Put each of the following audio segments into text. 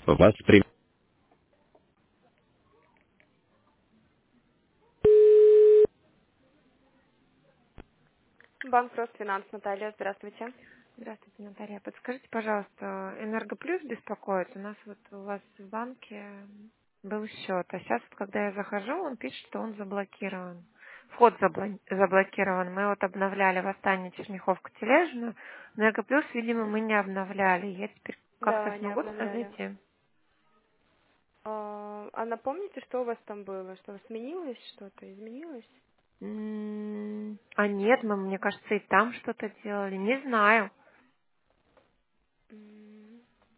Вас при... Банк Росфинанс, Наталья, здравствуйте. Здравствуйте, Наталья. Подскажите, пожалуйста, Энергоплюс беспокоит. У нас вот у вас в банке был счет, а сейчас, вот, когда я захожу, он пишет, что он заблокирован. Вход заблокирован. Мы вот обновляли восстание Черняховка Тележина. Энергоплюс, видимо, мы не обновляли. Я теперь как-то Да, не смогу туда обновляли. зайти? А напомните, что у вас там было? Что сменилось что-то? Изменилось? А нет, мы, мне кажется, и там что-то делали. Не знаю. М,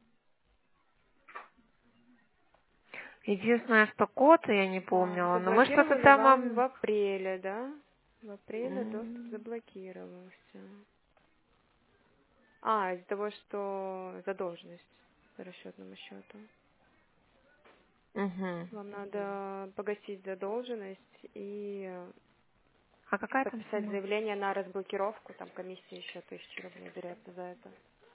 Единственное, что код я не Так, помнила, но мы что-то заблокировали там... вам в апреле, да? В апреле доступ М, заблокировался. А, из-за того, что задолженность по расчетному счету. Мгм. Вам надо погасить задолженность и А какая там подписать сумма? заявление на разблокировку. Там комиссия еще 1000 рублей берется за это.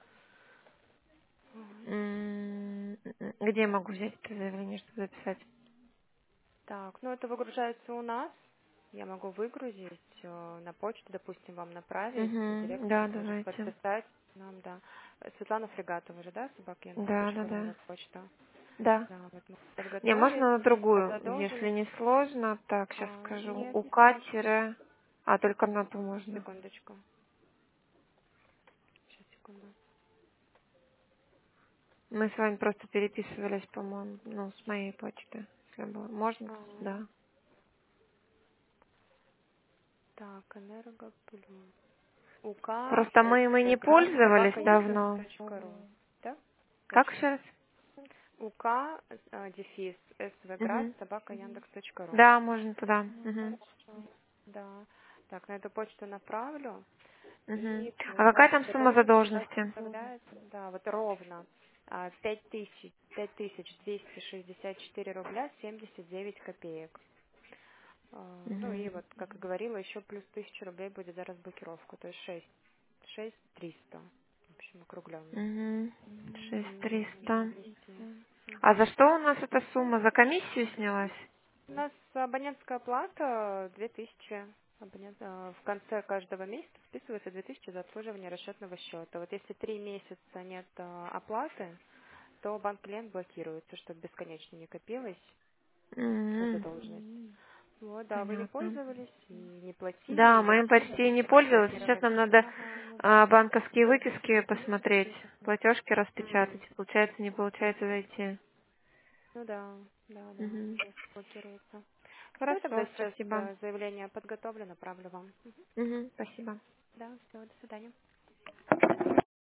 Вот. Где я могу взять это заявление, чтобы записать? Так, ну это выгружается у нас. Я могу выгрузить на почту, допустим, вам направить. Угу, Директор да, может давайте. подписать нам, да. Светлана Фрегатова же, да, Да, да, собакяндекс.ру да. номер почта. Да. Да, вот мы Не, можно подготовить. на А другую, если задолженность? не сложно. Так, сейчас скажу. Нет, не УК сложно. тире... А, только на ту можно. Секундочку. Сейчас, секунду. Мы с вами просто переписывались, по-моему, ну, с моей почты. Если было. Можно? А, Да. так, Энергоплюс. УК Просто мы не Сград пользовались собака давно. Яндекс.ру. Да? Как Точно? еще раз? УК дефис Свград Угу. собака Яндекс.ру. Да, можно туда. Угу. Хорошо. Да. Так, на эту почту направлю. Угу. И А какая получается там сумма задолженность у вас задолженности? составляет, да, вот ровно 5264 рубля 79 копеек. Ну и Угу. вот, как и говорила, еще плюс 1000 рублей будет за разблокировку, то есть 6300. В общем, округленно. Угу. Можно 6300. внести. А за Мгм. что у нас эта сумма? За комиссию снялась? У нас абонентская плата 2000. В конце каждого месяца списывается 2000 за обслуживание расчетного счета. Вот если 3 месяца нет оплаты, то банк-клиент блокируется, чтобы бесконечно не копилась М, задолженность. Вот, да, вы не Понятно. пользовались и не платили, Да, и мы им решили почти не пользовались. Сейчас блокировать. нам надо Ага. банковские выписки посмотреть, платежки распечатать. М. Получается, не получается зайти. Ну да, да, да, Мгм. сейчас блокируется. Все, тогда Хорошо, сейчас спасибо. заявление подготовлю, направлю вам. Мгм, спасибо. Да, все, до свидания.